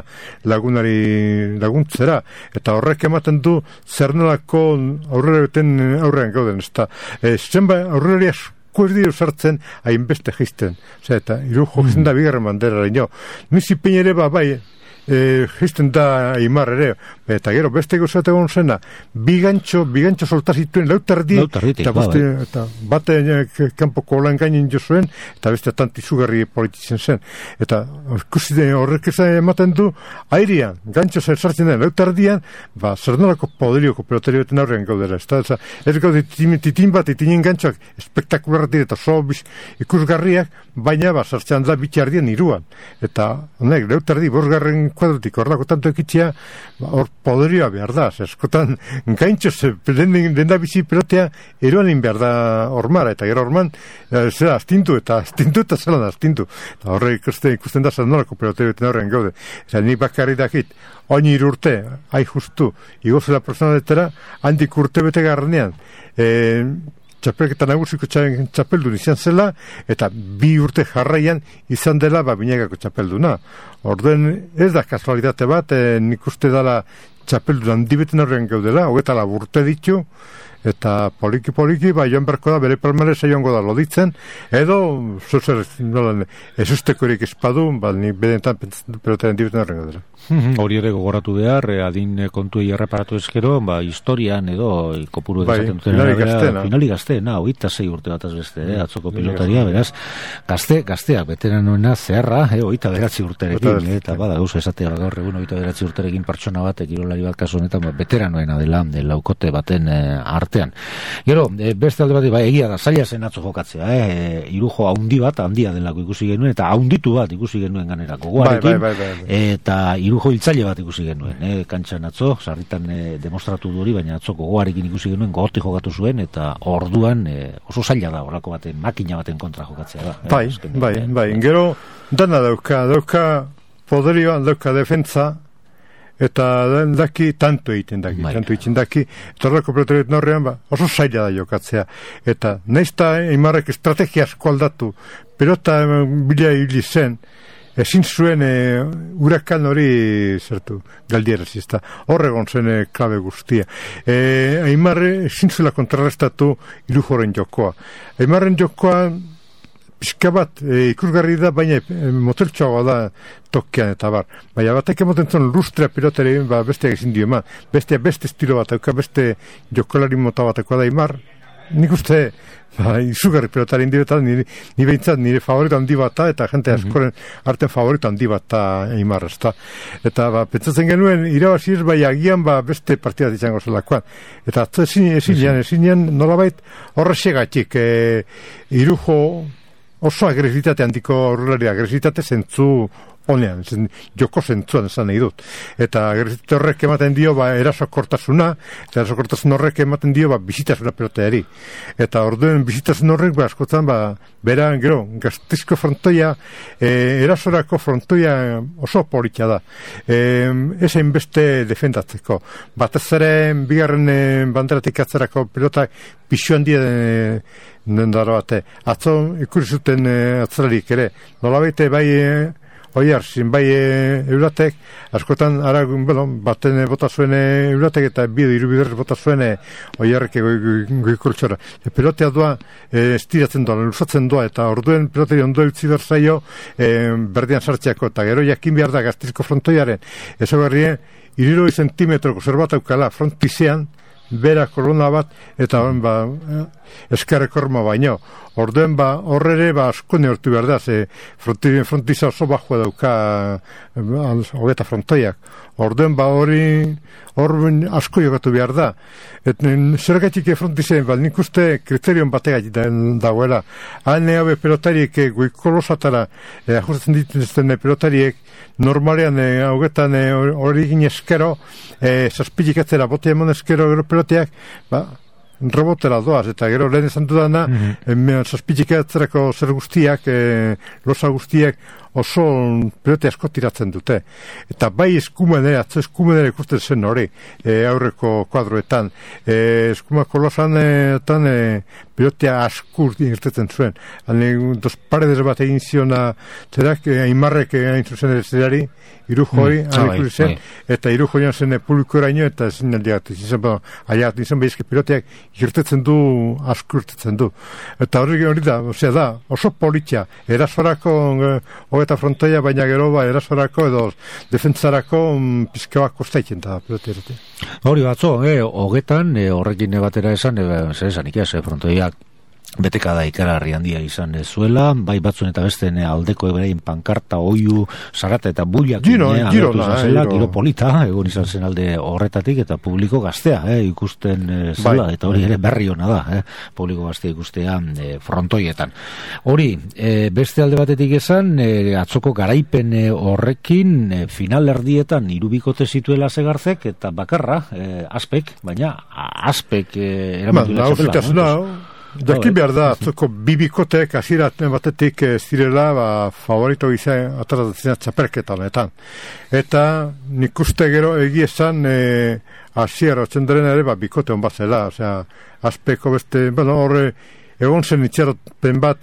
laguntzera, eta horrek ematen du zer nolako aurrean gauden, zenba aurreri asko sartzen hainbeste jaisten, eta Irujo jaisten da bigarren banderareño. Nizi pein ere bai jisten da Aimar ere, eta gero beste gozat egon zena, bigantxo solta zituen lauterdi, eta bate kanpoko olan gainin jo zuen, eta beste tanti izugarri polititzen zen, eta horrek ematen du, airean, gantxo sartzen den lauterdian, zer nolako poderioko pelotarioetan aurrean gaudera, ez gaude titin bat, itinen gantxoak espektakularra dira, eta ikusgarriak, baina sartzen da bitxardian iruan, eta honek, lauterdi, bosgarren kuadrotik, horrelako tanto ekitzea, hor poderioa behar da, eskotan gaintxo denda bizi pelotea eroanin behar da ormara, eta gero orman zera astintu eta zelan astintu, eta horre ikusten da zer nolako peloteoetan horrean gaude, eta nik bakarri dakit, oin urte, justu, igozela personaletera, handik urte bete garranean, txapelketa nagusiko txapeldun izan zela, eta 2 urte jarraian izan dela Binagako txapelduna. Orduen ez da kasualitate bat, nik uste dela txapeldun handibeten horrean gaudela, 24 urte ditu, eta poliki, joan berko da, bere palmaresa joango da loditzen, edo, ez ustekorik espadu, nik bedentan pelotaren dibeten horrean gaudela. Hori ere gogoratu behar, adin kontuei erreparatu ezkero, historian edo kopuru edazaten duten finali gazteena, 26 urte bataz beste, atzoko pilotaria, beraz, gazteak, veteranoena zeharra, 29 urterekin, eta bada, gauza esatea gaur egun 29 urterekin pertsona bat, kirolari bat kasu honetan, veteranoena dela, laukote baten artean. Gero, beste alde bat, egia da, zaila zen atzo jokatzea, irujo handia delako ikusi genuen, eta haunditu bat ikusi genuen ganerako goarekin, eta irujo hiltzaile bat ikusi genuen, kantxan atzo, sarritan demostratu du hori, baina atzo gogoarekin ikusi genuen, gogorti jokatu zuen, eta orduan oso zaila da horrako baten, makina baten kontra jokatzea da. Bai, gero, dana dauka poderioan, dauka defentza, eta daki tanto egiten daki, eta horreko pelotarioetan horrean, oso zaila da jokatzea, eta naizta Aimarrek estrategia asko aldatu, pelota bila hili zen, ezin zuen hurakan hori zertu galdieraz, ezta horregon zen klabe guztia. Aimarre ezin zuela kontrarrestatu Irujoren jokoa. Aimarren jokoa pixka bat ikusgarri da, baina moteltxoagoa da tokean eta bar. Baina batek emoten zuen lustrea pilotari besteak ezin dio eman. Beste estilo bat, beste jokolari mota batekoa da Aimar. Nik uste izugarri pilotari indiretan, ni behintzat nire favorito handi bat eta jente askoren arten favorito handi bat Aimar, ezta. Eta pentsatzen genuen, irabaziz bai agian beste partidat izango zelakoan. Eta ezin nolabait horrexegatik Irujo oso agresitate handiko aurrelari, agresitate zentzu honean, joko zentzuan esan nahi dut. Eta agresitate horrek ematen dio erasokortasuna, eta erasokortasun horrek ematen dio bizitasuna peloteari. Eta orduen bizitasun horrek askotan bera, gero, Gasteizko frontoia, erasorako frontoia oso politia da. Ezein beste defendatzeko. Batez ere, bigarren banderatik atzerako pilotak pixu handia dara bate. Atzo ikurri zuten atzerarik ere. Nolabaite Oiarzin, Euratek, askotan, baten bota zuen Euratek eta irubiderrez bota zuen Oiarrek goikoltxora. Pelotea doa, estiratzen doa, luzatzen doa, eta orduen peloteri ondo eutzi berzaio berdian sartzeako, eta gero jakin behar da Gasteizko frontoiaren. Ezogarrien, 60 zentimetroko zerbait aukala frontizean, bera kolona bat, eta eskerrek horma baino. Orduen horrere asko neortu behar da, frontiza oso bajua dauka hogeta frontoiak. Orduen hori asko jokatu behar da. Zergatik frontizen, nik uste kriterion bategatik dagoela. Han haue pelotariek goikolosatara ajustatzen dituzten pelotariek normalean hogetan hori gine eskero, zazpilik atzera bote emon eskero peloteak, robotera doaz, eta gero lehen esan dudana, zazpilik atzerako zer guztiak, losa guztiak, oso pelote asko tiratzen dute. Eta eskumenere, atzo eskumenere ikusten zen hori, aurreko kuadroetan. Eskumako losan pelotea askur irtetzen zuen. Dos paredes bat egin ziona, zerak, Aimarrek egin zuzen zerari, Irujoi, eta Irujoian zen publikoraino, eta ezin aldiagatu izan behizke piloteak irtetzen du, askur irtetzen du. Eta hori da, oso politia, erasorako eta frontoia, baina gero erasorako edo defentsarako pizka bat kostaitzen da pelotari. Hori batzo, hogetan horrekin batera esan, zer esan ikiaz, frontoiak beteka da ikaragarri handia izan zuela, bai batzuen eta besten aldeko eberein pankarta, oiu, zarata eta buliak giro polita, egon izan zen alde horretatik, eta publiko gaztea, ikusten zela, eta hori ere berri hona da, publiko gaztea ikustea frontoietan. Hori, beste alde batetik esan, atzoko garaipen horrekin final erdietan irubikote zituela Segarzek, eta bakarra, Aspek, baina Aspek eramatuela txapela. Jakin behar da, atzoko bibikotek hasieraten batetik zirela favorito izan atratatzen txapelketa honetan. Eta nik uste gero egiezan hasiera txendaren ere bikote hon bat zela. Osea, Aspeko beste, horre egon zen itxaropen bat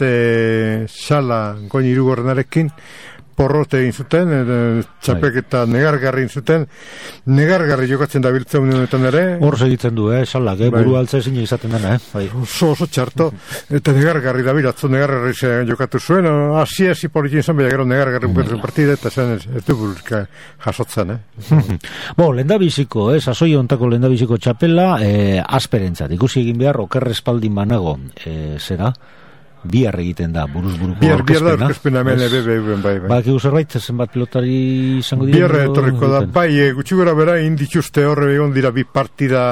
sala goin irugorrenarekin, porrote egin zuten, txapelketa negargarri egin zuten, negargarri jokatzen da biltza unionetan ere. Hor segitzen du, salak, buru altza ezin izaten dena, Oso txarto, eta negargarri da bilatzo, negargarri jokatu zuen, hasi politin izan, baina gero negargarri bukatzen partida, eta zen ez du buruzka jasotzen, lendabiziko, sasoi ontako lendabiziko txapela, Asperentzat, ikusi egin behar, okerre espaldin banago, zera? Bihar egiten da, buruz-buruko orkespena. Bai. Bakigu zerbait, zenbat pilotari izango dira? Bihar etorriko da, gutxi gora bera, inditxuste horre egon dira bi partida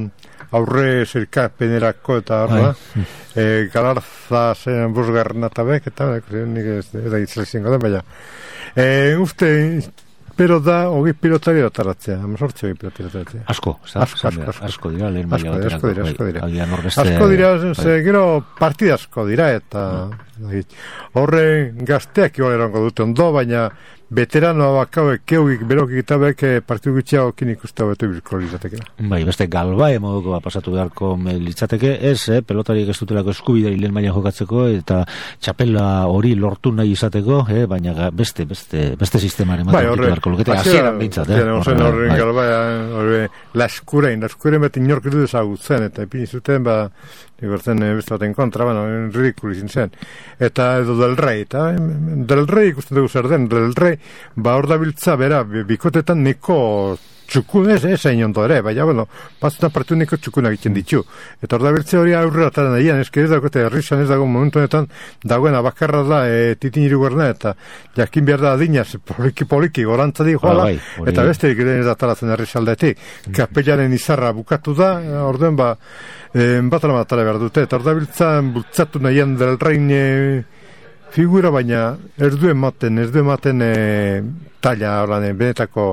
aurre zerkapenerako eta horra. Galarza zen bosgarren atabek, eta nik ez da itzelezen goden, baina. Uste, pero da, hogi pilotari ataratzea, amazortze hogi pilotari ataratzea. Asko dira, lehen maila baterako. Asko dira, gero partida asko dira, eta horre gazteak igual erango dute ondo, baina veterano bakauek keugik berokik eta bek partidu gutxia okin ikuste hobetu bizko litzatekela. Bai, beste galbae moduko pasatu beharko litzateke, pelotariek ez dutelako eskubidea lehen maila jokatzeko, eta txapela hori lortu nahi izateko, baina beste sistemaren ematen beharko lukete, hasieran behintzat. Horren galbae, laskurein bat inork edu dezagutzen, eta epin zuten, Ibertzen beste baten kontra, ridikul izin zen. Eta edo Del Rey ikusten dugu zer den, Del Rey, hor da biltza, bera, bikotetan neko txukun ezain ondo ere, baina, batzutan partidu neko txukuna egiten ditu. Eta hor da biltza hori aurrera taren nahian, ez dagoete, errizan ez dago momentu honetan, dagoena bakarra da, titin irugarna, eta jakin behar da adinaz, poliki, gorantza di joala, eta besterik ez da taratzen errizaldetik. Kapellaren izarra bukatu da, orduen batara behar dute, eta hor da biltza bultzatu nahian Del Rey figura, baina ez du ematen talla benetako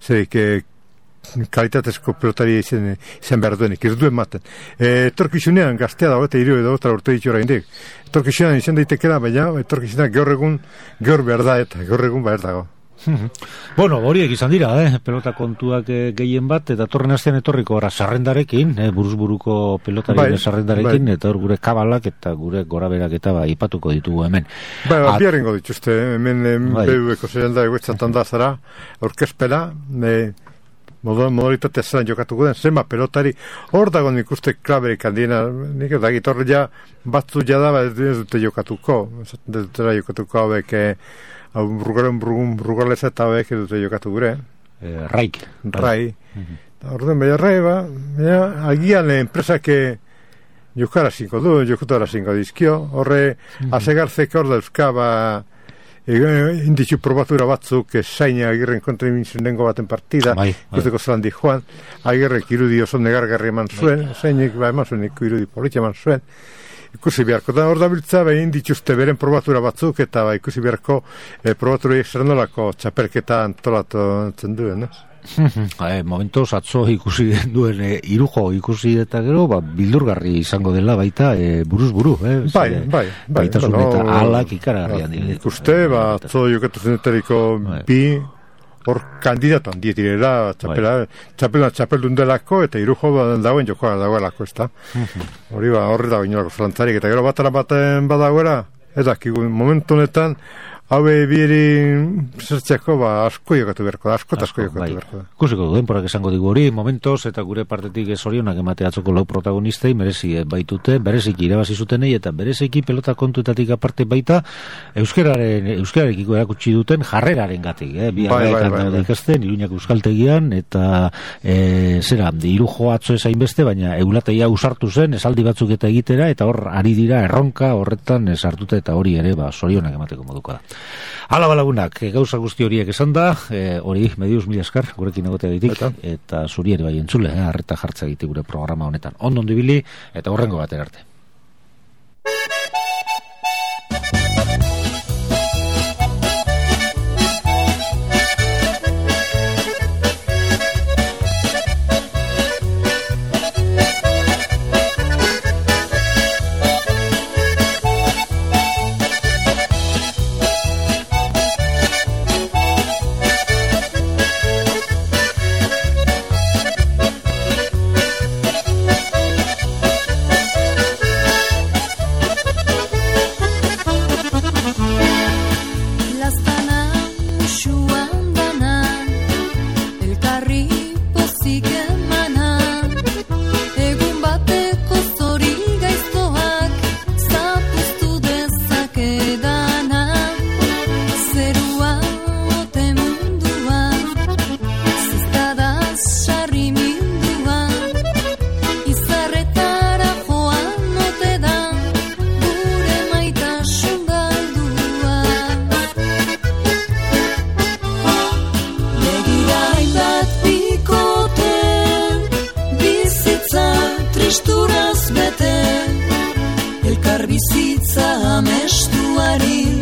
kalitatezko pilotari izan behar duenik, ez du ematen. Etorkizunean gaztea dago eta hiru edo otra urte ditu oraindik. Etorkizunean izan daitekela, baina etorkizunean gaur behar da eta gaur egun behar dago. Horiek izan dira, pelota kontuak gehien bat, eta torren astean etorriko gara sarrendarekin, buruz-buruko pelotarien sarrendarekin, eta hor gure kabalak eta gure goraberak eta ipatuko ditugu hemen. Biarrengo dituzte, hemen BV-ko zerrenda egoetzatan da zara, orkespela, modalitatea zelan jokatuko den, zema pelotari, hor dago nik uste klaberik handiena, nik ez dagit, hor ja batzu jada, ez dute jokatuko, hauek, Rugarlez eta hauek dute jokatu gure. Rai. Orden baina Rai, agian enpresak jokarazinko du, jokutarazinko dizkio, horre Asegarzek hor dauzka, inditxu probatura batzuk zain Agirren kontra imintzen dengo baten partida, ikusteko zelan di joan, Agirrek irudi oso negargarri eman zuen, zainik eman zuen, irudi politia eman zuen, ikusi beharko da, hor da biltza, behin dituzte beren probatura batzuk, eta ikusi beharko probatura ekstranolako txapelketa antolatzen duen, Momentoz, atzo ikusi duen irujo ikusi eta gero, bildurgarri izango dela baita buruz-buru, Bai. Baitasun eta alak ikaragarrian. Ikuste, atzo jokatu zenetariko bi, hor kandidatuan dietirera txapeldun delako eta irujo dagoen jokoa dagoelako, ez da. Horri da inolako zelantzarik, eta gero batara baten badagoela, ez dakigu momentu honetan haue bieri zertzeko, asko jokatu beharko da, asko jokatu beharko da. Kusiko denporak esango digu hori, momentos, eta gure partetik zorionak emate atzoko lau protagonistei, merezi baitute, bereziki irabazi zutenei, eta bereziki pelota kontuetatik aparte baita, euskararekiko erakutsi duten jarreraren gatik, bi harrekan ikasten, Iruñak euskaltegian, eta zera, irujo atzo ezain beste, baina eulateia usartu zen, esaldi batzuk eta egitera, eta hor ari dira erronka horretan sartuta, eta hori ere, zorionak emateko moduko da. Hala balagunak, gauza guzti horiek esan da, hori, medius mila eskar, gurekin egotea ditik, eta zuri ere bai entzule, harreta jartza egite gure programa honetan. Ondo ibili eta hurrengo batera arte. Bizitza amestuari